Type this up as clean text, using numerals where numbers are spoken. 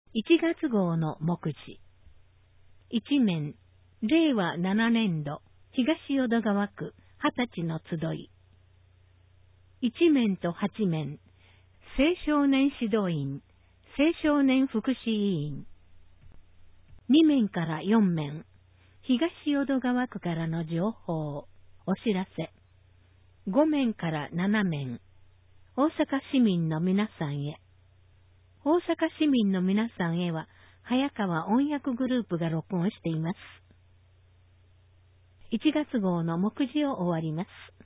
1月号の目次。一面、令和7年度、東淀川区20歳の集い。一面と八面、青少年指導員、青少年福祉委員。2面から4面、東淀川区からの情報、お知らせ。5面から7面、大阪市民の皆さんへ。大阪市民の皆さんへは、早川音訳グループが録音しています。1月号の目次を終わります。